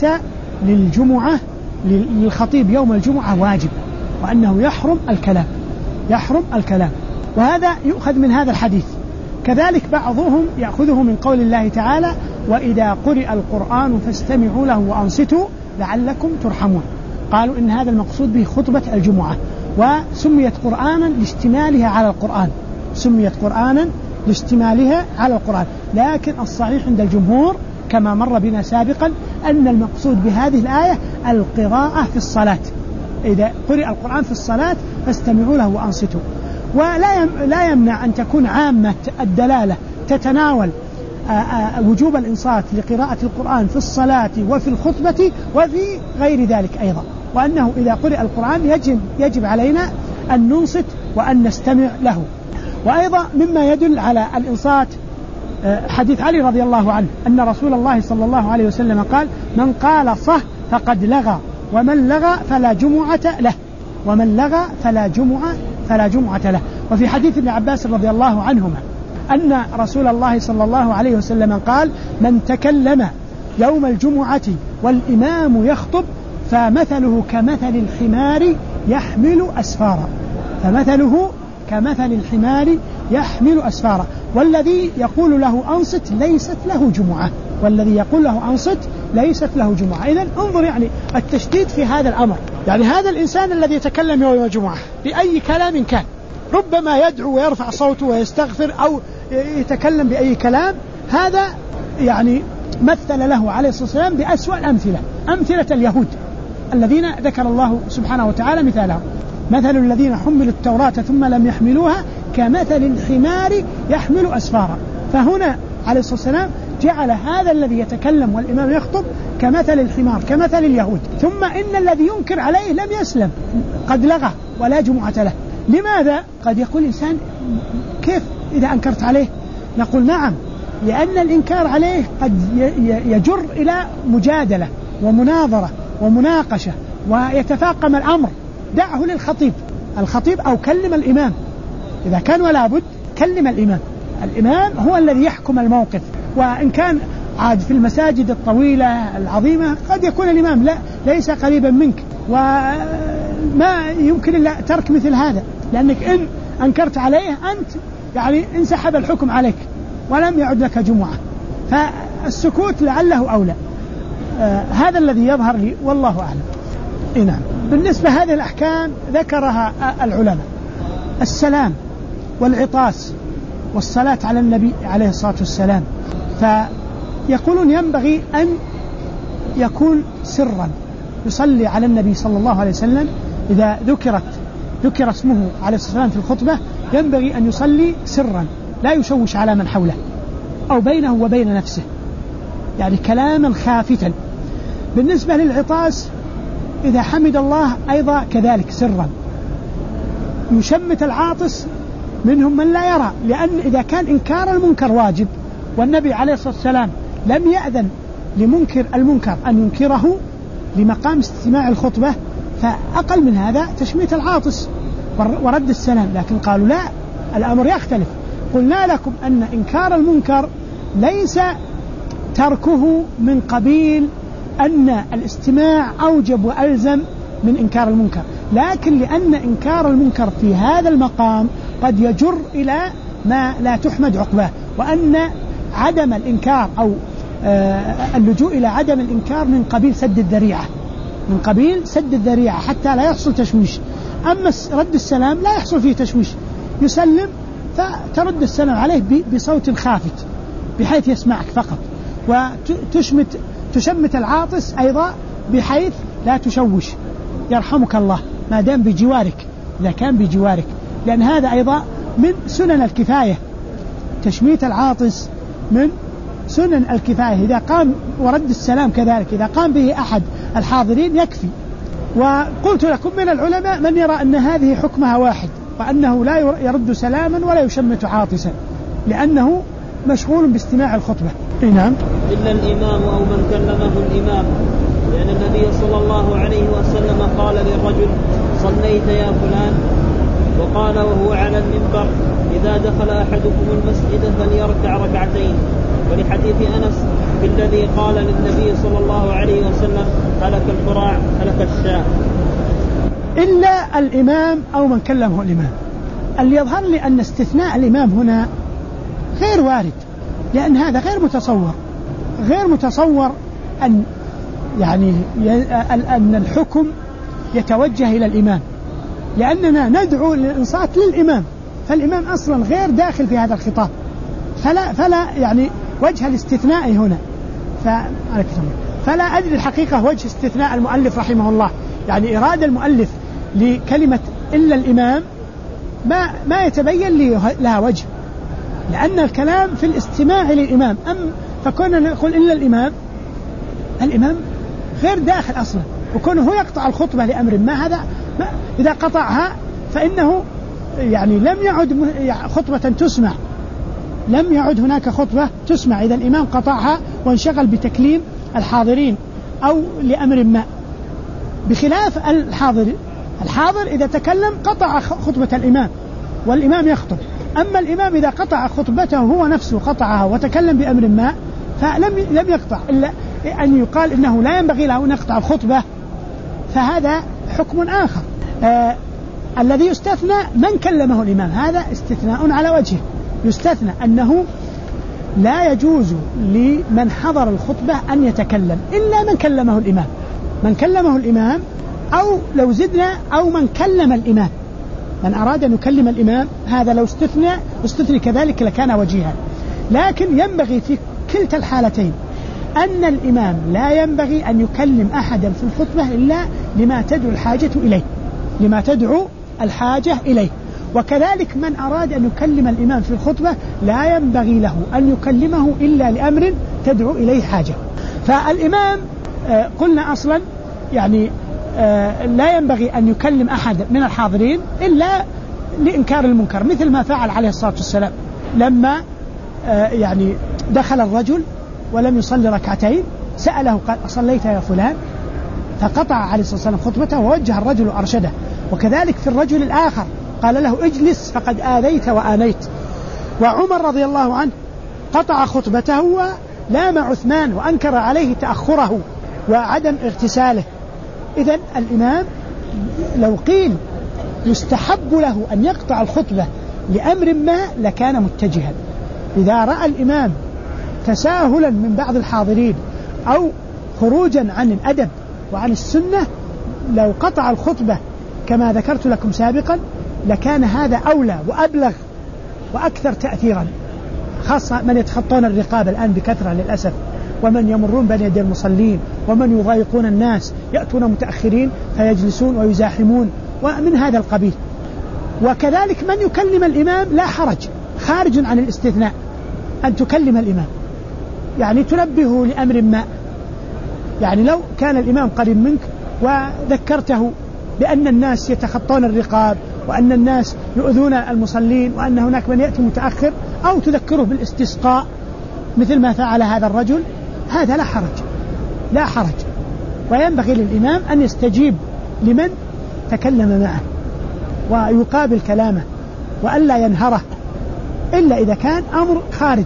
للخطيب يوم الجمعة واجب، وأنه يحرم الكلام. وهذا يؤخذ من هذا الحديث. كذلك بعضهم يأخذه من قول الله تعالى: وإذا قرئ القرآن فاستمعوا له وأنصتوا لعلكم ترحمون. قالوا إن هذا المقصود به خطبة الجمعة، وسميت قرآنا لاستمالها على القرآن. لكن الصحيح عند الجمهور كما مر بنا سابقا أن المقصود بهذه الآية القراءة في الصلاة. إذا قرئ القرآن في الصلاة فاستمعوا له وأنصتوا. ولا يمنع أن تكون عامة الدلالة تتناول وجوب الإنصات لقراءة القرآن في الصلاة وفي الخطبة وفي غير ذلك أيضا، وأنه إذا قرئ القرآن يجب علينا أن ننصت وأن نستمع له. وأيضا مما يدل على الإنصات حديث علي رضي الله عنه أن رسول الله صلى الله عليه وسلم قال: من قال صح فقد لغى، ومن لغى فلا جمعة له. وفي حديث ابن عباس رضي الله عنهما أن رسول الله صلى الله عليه وسلم قال: من تكلم يوم الجمعة والإمام يخطب فمثله كمثل الحمار يحمل أسفارا، فمثله كمثل الحمار يحمل أسفارا، والذي يقول له أنصت ليست له جمعة، والذي يقول له أنصت ليست له جمعة. إذن انظر يعني التشديد في هذا الأمر. يعني هذا الإنسان الذي يتكلم يوم الجمعة بأي كلام كان، ربما يدعو ويرفع صوته ويستغفر أو يتكلم بأي كلام، هذا يعني مثل له عليه الصلاة والسلام بأسوأ الأمثلة، أمثلة اليهود الذين ذكر الله سبحانه وتعالى مثالهم: مثل الذين حملوا التوراة ثم لم يحملوها كمثل الحمار يحمل أسفارا. فهنا عليه الصلاة والسلام جعل هذا الذي يتكلم والإمام يخطب كمثل الحمار، كمثل اليهود. ثم إن الذي ينكر عليه لم يسلم، قد لغى ولا جمعة له. لماذا؟ قد يقول إنسان: كيف إذا أنكرت عليه؟ نقول: نعم، لأن الإنكار عليه قد يجر إلى مجادلة ومناظرة ومناقشة ويتفاقم الأمر. دعه للخطيب، الخطيب أو كلم الإمام إذا كان ولا بد، كلم الإمام. الإمام هو الذي يحكم الموقف. وإن كان عاد في المساجد الطويلة العظيمة قد يكون الإمام ليس قريبا منك، وما يمكن إلا ترك مثل هذا، لأنك إن أنكرت عليه أنت يعني انسحب الحكم عليك ولم يعد لك جمعة، فالسكوت لعله أولى. هذا الذي يظهر لي والله أعلم. نعم. بالنسبة هذه الأحكام ذكرها العلماء: السلام والعطاس والصلاة على النبي عليه الصلاة والسلام. فيقولون ينبغي أن يكون سرا، يصلي على النبي صلى الله عليه وسلم إذا ذكر اسمه عليه الصلاة والسلام في الخطبة، ينبغي أن يصلي سرا لا يشوش على من حوله أو بينه وبين نفسه، يعني كلاما خافتا. بالنسبة للعطاس إذا حمد الله أيضا كذلك سرا، يشمت العاطس منهم من لا يرى، لأن إذا كان إنكار المنكر واجب والنبي عليه الصلاة والسلام لم يأذن لمنكر المنكر أن ينكره لمقام استماع الخطبة، فأقل من هذا تشميت العاطس ورد السلام. لكن قالوا لا، الأمر يختلف. قلنا لكم أن إنكار المنكر ليس تركه من قبيل أن الاستماع أوجب وألزم من إنكار المنكر، لكن لأن إنكار المنكر في هذا المقام قد يجر إلى ما لا تحمد عقباه، وأن عدم الإنكار أو اللجوء إلى عدم الإنكار من قبيل سد الذريعة، من قبيل سد الذريعة حتى لا يحصل تشويش. أما رد السلام لا يحصل فيه تشويش، يسلم فترد السلام عليه بصوت خافت بحيث يسمعك فقط، وتشمت العاطس أيضا بحيث لا تشوش، يرحمك الله ما دام بجوارك، إذا كان بجوارك، لأن هذا أيضا من سنن الكفاية. تشميت العاطس من سنن الكفاية، إذا قام ورد السلام كذلك إذا قام به أحد الحاضرين يكفي. وقلت لكم من العلماء من يرى أن هذه حكمها واحد، وأنه لا يرد سلاما ولا يشمت عاطسا لأنه مشغول باستماع الخطبة. نعم. إلا الإمام أو من كلمه الإمام، لأن النبي صلى الله عليه وسلم قال للرجل: صليت يا فلان؟ وقال وهو على المنبر: إذا دخل أحدكم المسجد فليركع ركعتين. ولحديث أنس في الذي قال للنبي صلى الله عليه وسلم: هلك القراع هلك الشاة. إلا الإمام أو من كلمه الإمام. اللي يظهر لي أن استثناء الإمام هنا غير وارد، لأن هذا غير متصور أن يعني أن الحكم يتوجه إلى الإمام، لأننا ندعو للإنصات للإمام، فالإمام أصلا غير داخل في هذا الخطاب، فلا يعني وجه الاستثناء هنا. فلا أدري الحقيقة وجه استثناء المؤلف رحمه الله، يعني إرادة المؤلف لكلمة إلا الإمام ما يتبين لي لها وجه، لأن الكلام في الاستماع للإمام. فكنا نقول إلا الإمام غير داخل أصلا، وكونه هو يقطع الخطبة لأمر ما، هذا إذا قطعها فإنه يعني لم يعد خطبة تسمع، لم يعد هناك خطبة تسمع إذا الإمام قطعها وانشغل بتكليم الحاضرين أو لأمر ما، بخلاف الحاضر إذا تكلم قطع خطبة الإمام والإمام يخطب، أما الإمام إذا قطع خطبته هو نفسه قطعها وتكلم بأمر ما فلم يقطع، إلا أن يقال إنه لا ينبغي له أن يقطع الخطبة، فهذا حكم آخر. الذي يستثنى من كلمه الإمام، هذا استثناء على وجهه. يستثنى أنه لا يجوز لمن حضر الخطبة أن يتكلم إلا من كلمه الإمام، من كلمه الإمام، أو لو زدنا أو من كلم الإمام، من أراد أن يكلم الإمام هذا لو استثني كذلك لكان وجيها. لكن ينبغي في كلتا الحالتين أن الإمام لا ينبغي أن يكلم أحدا في الخطبة إلا لما تدعو الحاجة إليه، لما تدعو الحاجة إليه. وكذلك من أراد أن يكلم الإمام في الخطبة لا ينبغي له أن يكلمه إلا لأمر تدعو إليه حاجة. فالإمام قلنا أصلا يعني لا ينبغي أن يكلم أحد من الحاضرين إلا لإنكار المنكر، مثل ما فعل عليه الصلاة والسلام لما يعني دخل الرجل ولم يصلي ركعتين، سأله قال أصليت يا فلان؟ فقطع عليه الصلاة والسلام خطبته ووجه الرجل وأرشده. وكذلك في الرجل الآخر قال له اجلس فقد آذيت وآنيت. وعمر رضي الله عنه قطع خطبته ولام عثمان وأنكر عليه تأخره وعدم اغتساله. إذن الإمام لو قيل يستحب له أن يقطع الخطبة لأمر ما لكان متجها. إذا رأى الإمام تساهلا من بعض الحاضرين أو خروجا عن الأدب وعن السنة لو قطع الخطبة كما ذكرت لكم سابقا لكان هذا أولى وأبلغ وأكثر تأثيرا، خاصة من يتخطون الرقاب الآن بكثرة للأسف، ومن يمرون بين يدي المصلين، ومن يضايقون الناس يأتون متأخرين فيجلسون ويزاحمون ومن هذا القبيل. وكذلك من يكلم الإمام لا حرج، خارج عن الاستثناء أن تكلم الإمام، يعني تنبهه لأمر ما، يعني لو كان الإمام قريب منك وذكرته بأن الناس يتخطون الرقاب وأن الناس يؤذون المصلين وأن هناك من يأتي متأخر، أو تذكره بالاستسقاء مثل ما فعل هذا الرجل، هذا لا حرج. وينبغي للإمام أن يستجيب لمن تكلم معه ويقابل كلامه وألا ينهره، إلا إذا كان أمر خارج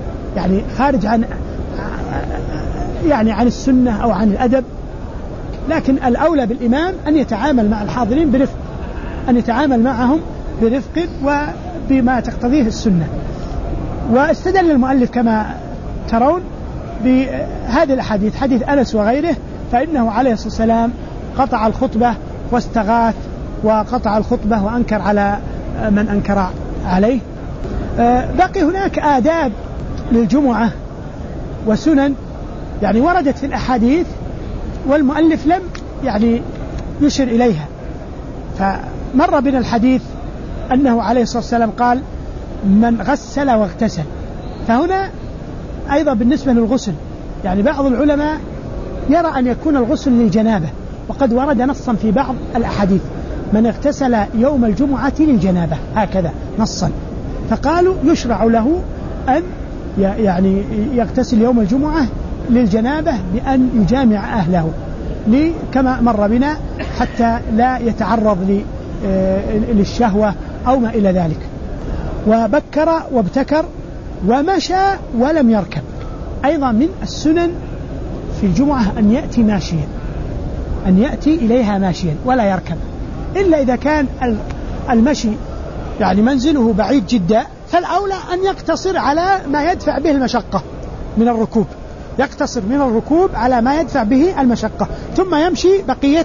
عن السنة أو عن الأدب. لكن الأولى بالإمام أن يتعامل مع الحاضرين برفق، أن يتعامل معهم برفق وبما تقتضيه السنة. واستدل المؤلف كما ترون بهذه الحديث، حديث أنس وغيره، فإنه عليه الصلاة والسلام قطع الخطبة واستغاث وقطع الخطبة وأنكر على من أنكر عليه. بقي هناك آداب للجمعة وسنن يعني وردت في الأحاديث والمؤلف لم يعني يشر إليها. فمر بنا الحديث أنه عليه الصلاة والسلام قال من غسل واغتسل، فهنا أيضا بالنسبة للغسل يعني بعض العلماء يرى أن يكون الغسل للجنابة، وقد ورد نصا في بعض الأحاديث من اغتسل يوم الجمعة للجنابة هكذا نصا، فقالوا يشرع له أن يعني يغتسل يوم الجمعة للجنابة بأن يجامع أهله كما مر بنا حتى لا يتعرض للشهوة أو ما إلى ذلك. وبكر وابتكر ومشى ولم يركب، أيضا من السنن في الجمعة أن يأتي ماشيا، أن يأتي إليها ماشيا ولا يركب، إلا إذا كان المشي يعني منزله بعيد جدا فالأولى أن يقتصر على ما يدفع به المشقة من الركوب، يقتصر من الركوب على ما يدفع به المشقة، ثم يمشي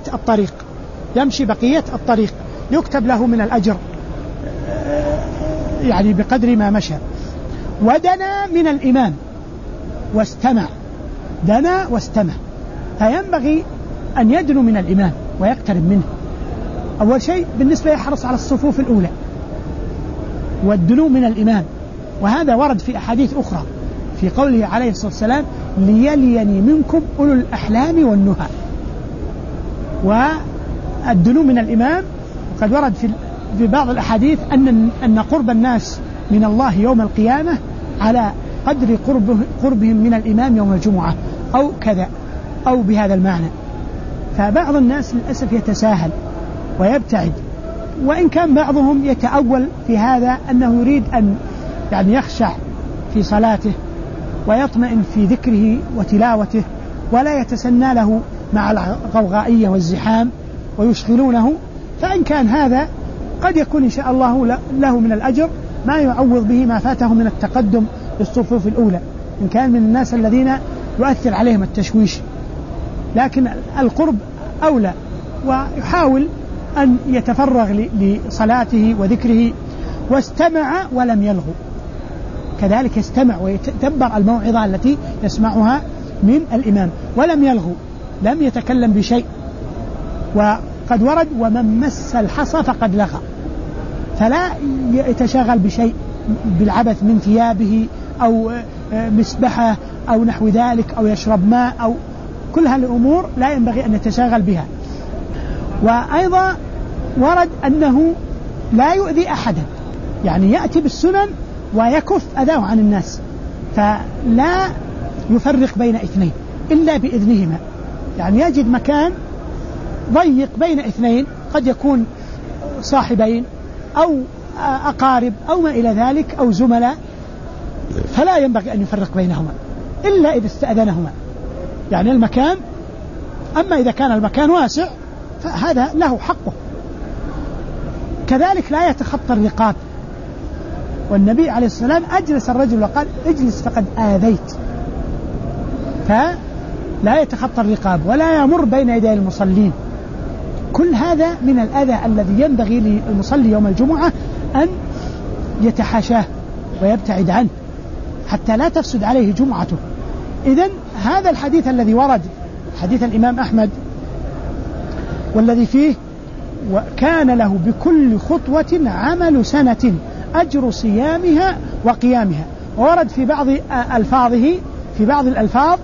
بقية الطريق يكتب له من الأجر يعني بقدر ما مشى. ودنا من الإمام واستمع، فينبغي أن يدنو من الإمام ويقترب منه. أول شيء بالنسبة يحرص على الصفوف الأولى والدنو من الإمام، وهذا ورد في أحاديث أخرى في قوله عليه الصلاة والسلام ليليني منكم أولو الأحلام والنهى. والدنو من الإمام قد ورد في بعض الأحاديث أن قرب الناس من الله يوم القيامة على قدر قربهم من الإمام يوم الجمعة أو كذا أو بهذا المعنى. فبعض الناس للأسف يتساهل ويبتعد وإن كان بعضهم يتأول في هذا أنه يريد أن يعني يخشع في صلاته ويطمئن في ذكره وتلاوته ولا يتسنى له مع الغوغائية والزحام ويشغلونه، فإن كان هذا قد يكون إن شاء الله له من الأجر ما يعوض به ما فاته من التقدم بالصفوف الأولى إن كان من الناس الذين يؤثر عليهم التشويش، لكن القرب أولى، ويحاول أن يتفرغ لصلاته وذكره. واستمع ولم يلغو، كذلك يستمع ويتدبر الموعظة التي يسمعها من الإمام ولم يلغو، لم يتكلم بشيء. وقد ورد ومن مس الحصى فقد لغى، فلا يتشاغل بشيء بالعبث من ثيابه أو مسبحة أو نحو ذلك أو يشرب ماء أو كل هذه الأمور لا ينبغي أن يتشاغل بها. وأيضا ورد أنه لا يؤذي أحدا، يعني يأتي بالسنن ويكف أذاه عن الناس، فلا يفرق بين اثنين إلا بإذنهما، يعني يجد مكان ضيق بين اثنين قد يكون صاحبين أو أقارب أو ما إلى ذلك أو زملاء، فلا ينبغي أن يفرق بينهما إلا إذا استأذنهما، يعني المكان. أما إذا كان المكان واسع فهذا له حقه. كذلك لا يتخطى الرقاب، والنبي عليه السلام أجلس الرجل وقال اجلس فقد آذيت، فلا يتخطى الرقاب ولا يمر بين يدي المصلين. كل هذا من الأذى الذي ينبغي للمصلي يوم الجمعة أن يتحاشاه ويبتعد عنه حتى لا تفسد عليه جمعته. إذن هذا الحديث الذي ورد حديث الإمام أحمد والذي فيه وكان له بكل خطوة عمل سنة أجر صيامها وقيامها، وورد في بعض ألفاظه في بعض الألفاظ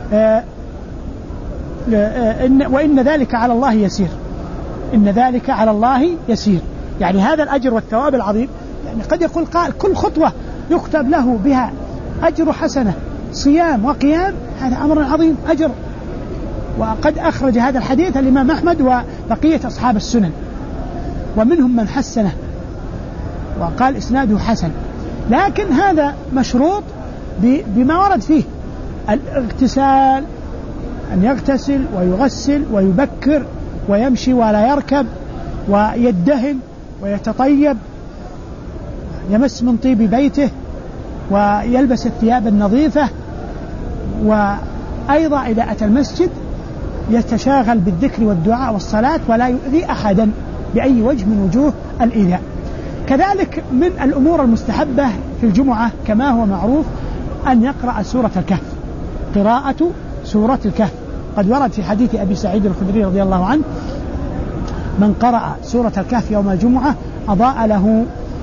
وإن ذلك على الله يسير، إن ذلك على الله يسير، يعني هذا الأجر والثواب العظيم. يعني قد يقول قائل كل خطوة يكتب له بها أجر حسنة صيام وقيام، هذا أمر عظيم أجر. وقد أخرج هذا الحديث الإمام أحمد وبقية أصحاب السنن، ومنهم من حسنه وقال إسناده حسن، لكن هذا مشروط بما ورد فيه الاغتسال، أن يغتسل ويغسل ويبكر ويمشي ولا يركب ويدهن ويتطيب، يمس من طيب بيته ويلبس الثياب النظيفة، وأيضا إذا أتى المسجد يتشاغل بالذكر والدعاء والصلاة ولا يؤذي أحدا بأي وجه من وجوه الإيذاء. كذلك من الأمور المستحبة في الجمعة كما هو معروف أن يقرأ سورة الكهف، قراءة سورة الكهف. قد ورد في حديث أبي سعيد الخدري رضي الله عنه من قرأ سورة الكهف يوم الجمعة أضاء له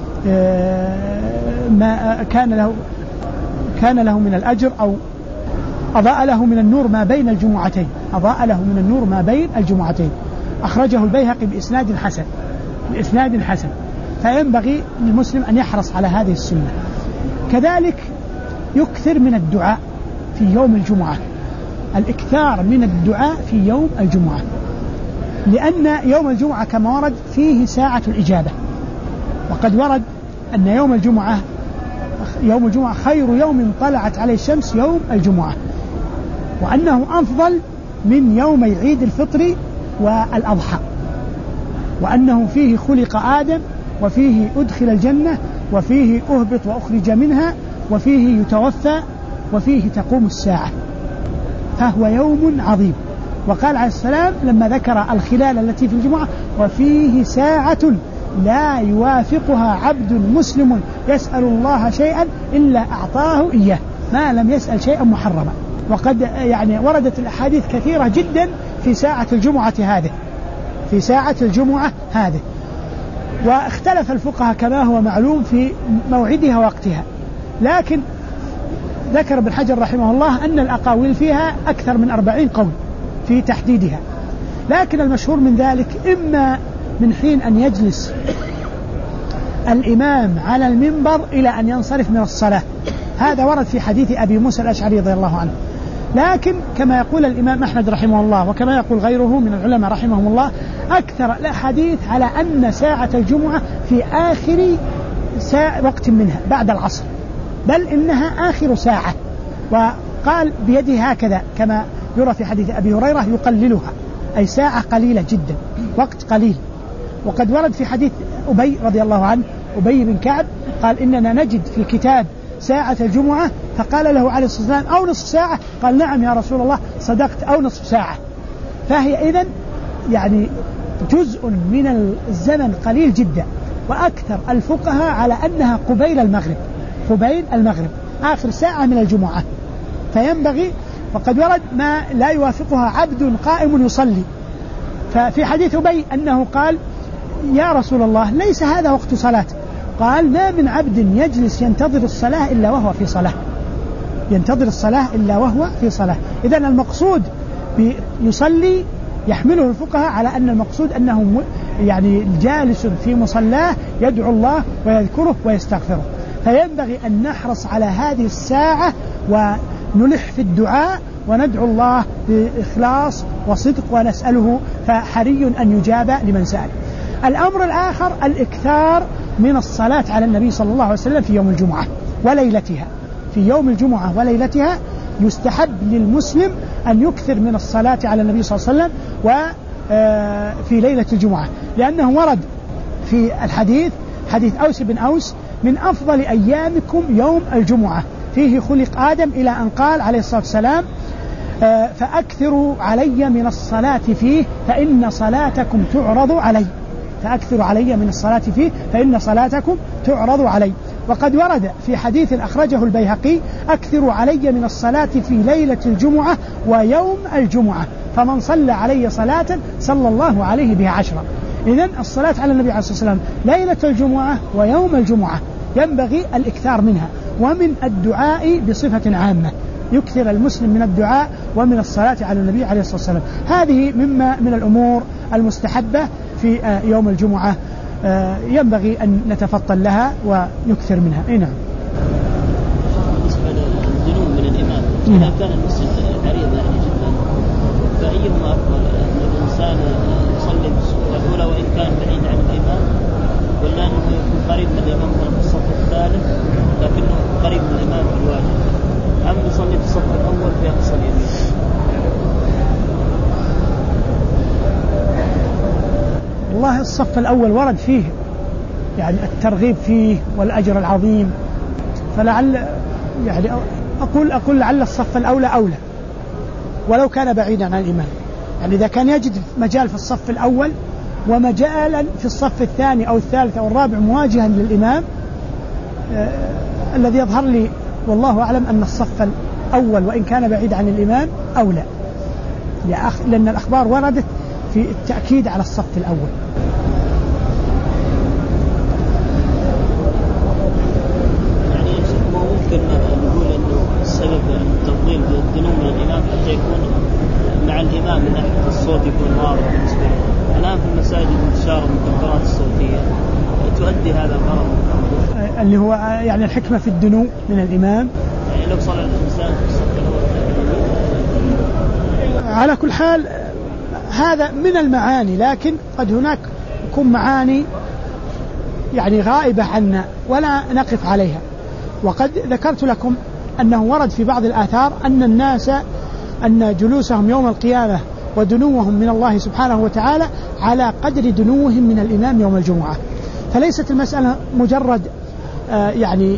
ما كان له من الأجر، أو أضاء له من النور ما بين الجمعتين، أضاء له من النور ما بين الجمعتين. أخرجه البيهقي بإسناد حسن، فينبغي للمسلم أن يحرص على هذه السنة. كذلك يكثر من الدعاء في يوم الجمعة، الإكثار من الدعاء في يوم الجمعة، لأن يوم الجمعة كما ورد فيه ساعة الإجابة، وقد ورد أن يوم الجمعة خير يوم طلعت عليه الشمس يوم الجمعة، وأنه أفضل من يومي عيد الفطر والأضحى، وأنه فيه خلق آدم، وفيه أدخل الجنة، وفيه أهبط وأخرج منها، وفيه يتوفى، وفيه تقوم الساعة، فهو يوم عظيم. وقال عليه السلام لما ذكر الخلال التي في الجمعة وفيه ساعة لا يوافقها عبد مسلم يسأل الله شيئا إلا أعطاه إياه ما لم يسأل شيئا محرما. وقد يعني وردت الأحاديث كثيرة جدا في ساعة الجمعة هذه، واختلف الفقهاء كما هو معلوم في موعدها ووقتها، لكن ذكر ابن حجر رحمه الله أن الأقاويل فيها أكثر من 40 قول في تحديدها، لكن المشهور من ذلك إما من حين أن يجلس الإمام على المنبر إلى أن ينصرف من الصلاة، هذا ورد في حديث أبي موسى الأشعري رضي الله عنه، لكن كما يقول الإمام أحمد رحمه الله وكما يقول غيره من العلماء رحمهم الله أكثر الأحاديث على أن ساعة الجمعة في آخر وقت منها بعد العصر، بل إنها آخر ساعة، وقال بيده هكذا كما يرى في حديث أبي هريرة يقللها، أي ساعة قليلة جدا، وقت قليل. وقد ورد في حديث أبي رضي الله عنه، أبي بن كعب قال إننا نجد في الكتاب ساعة الجمعة، فقال له عليه الصلاة والسلام أو نصف ساعة، قال نعم يا رسول الله صدقت أو نصف ساعة. فهي إذن يعني جزء من الزمن قليل جدا، وأكثر الفقهاء على أنها قبيل المغرب، قبيل المغرب آخر ساعة من الجمعة. فينبغي، وقد ورد ما لا يوافقها عبد قائم يصلي، ففي حديث أبي أنه قال يا رسول الله ليس هذا وقت صلاة، قال ما من عبد يجلس ينتظر الصلاة إلا وهو في صلاة، ينتظر الصلاة إلا وهو في صلاة. إذن المقصود يصلي يحمله الفقهاء على أن المقصود أنه يعني جالس في مصلاه يدعو الله ويذكره ويستغفره. فينبغي أن نحرص على هذه الساعة ونلح في الدعاء وندعو الله بإخلاص وصدق ونسأله، فحري أن يجاب لمن سأل. الأمر الآخر الإكثار من الصلاة على النبي صلى الله عليه وسلم في يوم الجمعة وليلتها. في يوم الجمعة وليلتها يستحب للمسلم أن يكثر من الصلاة على النبي صلى الله عليه وسلم وفي ليلة الجمعة، لأنه ورد في الحديث حديث أوس بن أوس من أفضل أيامكم يوم الجمعة فيه خلق آدم، إلى أن قال عليه الصلاة والسلام فأكثروا علي من الصلاة فيه فإن صلاتكم تعرض علي، فأكثروا علي من الصلاة فيه فإن صلاتكم تعرض علي. وقد ورد في حديث أخرجه البيهقي أكثروا علي من الصلاة في ليلة الجمعة ويوم الجمعة، فمن صلى علي صلاة صلى الله عليه بها 10. إذن الصلاة على النبي عليه الصلاة والسلام ليلة الجمعة ويوم الجمعة ينبغي الإكثار منها، ومن الدعاء بصفة عامة، يكثر المسلم من الدعاء ومن الصلاة على النبي عليه الصلاة والسلام. هذه مما من الأمور المستحبة في يوم الجمعة، ينبغي أن نتفطن لها ونكثر منها. نعم. بالنسبة للجنوب من الإمام، إذا كان المسجد عريض يعني جدا، فأيهما أفضل؟ أن الإنسان يصلي في الصف الأولى وإن كان بعيد عن الإمام، ولا أنه يكون قريب من الإمام في الصف الثالث لكنه قريب من الإمام في الواجب، أم يصلي في الصف الأول في أقصى اليمين؟ والله الصف الأول ورد فيه يعني الترغيب فيه والأجر العظيم، فلعل يعني أقول لعل الصف الأولى أولى ولو كان بعيدا عن الإمام. يعني إذا كان يجد مجال في الصف الأول ومجالا في الصف الثاني أو الثالث أو الرابع مواجها للإمام، الذي يظهر لي والله أعلم أن الصف الأول وإن كان بعيد عن الإمام أولى، لأن الأخبار وردت في التأكيد على الصف الأول. يعني ممكن نقول أنه السبب التفضيل بالدنو من الإمام حتى يكون مع الإمام من ناحية الصوت يكون واضح بالنسبة له. الآن في المساجد انتشار المكبرات الصوتية تؤدي هذا الغرض، اللي هو يعني الحكمة في الدنو من الإمام. يعني لو صلى الإنسان في الصف الأول على كل حال هذا من المعاني، لكن قد هناك يكون معاني يعني غائبة عنا ولا نقف عليها. وقد ذكرت لكم أنه ورد في بعض الآثار أن الناس أن جلوسهم يوم القيامة ودنوهم من الله سبحانه وتعالى على قدر دنوهم من الإمام يوم الجمعة. فليست المسألة مجرد يعني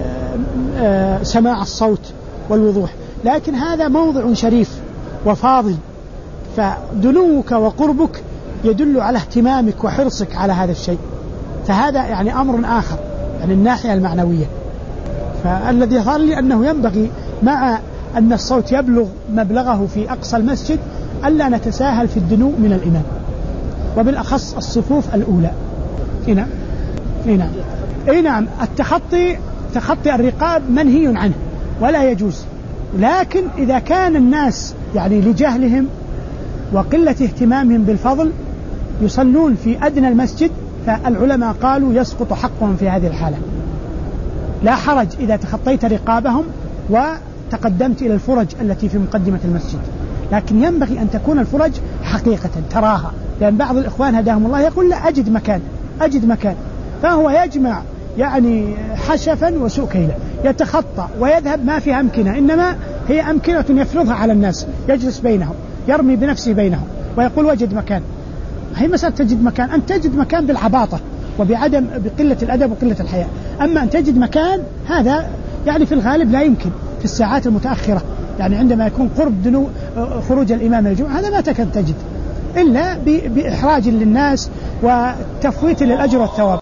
سماع الصوت والوضوح، لكن هذا موضع شريف وفاضل، فدنوك وقربك يدل على اهتمامك وحرصك على هذا الشيء، فهذا يعني أمر آخر يعني الناحية المعنوية. فالذي يظهر لي أنه ينبغي مع أن الصوت يبلغ مبلغه في أقصى المسجد ألا نتساهل في الدنو من الإمام، وبالأخص الصفوف الأولى. نعم تخطي الرقاب منهي عنه ولا يجوز، لكن إذا كان الناس يعني لجهلهم وقلة اهتمامهم بالفضل يصلون في أدنى المسجد، فالعلماء قالوا يسقط حقهم في هذه الحالة. لا حرج إذا تخطيت رقابهم تقدمت إلى الفرج التي في مقدمة المسجد، لكن ينبغي أن تكون الفرج حقيقة تراها، لأن بعض الإخوان هداهم الله يقول لا أجد مكان، فهو يجمع يعني حشفا وسوء كيلا، يتخطى ويذهب ما فيها أمكنة، إنما هي أمكنة يفرضها على الناس، يجلس بينهم يرمي بنفسه بينهم ويقول وجد مكان. هي مسألة تجد مكان، أن تجد مكان بالعباطة بقلة الأدب وقلة الحياء. أما أن تجد مكان هذا يعني في الغالب لا يمكن في الساعات المتأخرة، يعني عندما يكون قرب دنو خروج الإمام الجمعة هذا ما تكاد تجد إلا بإحراج للناس وتفويت للأجر والثواب.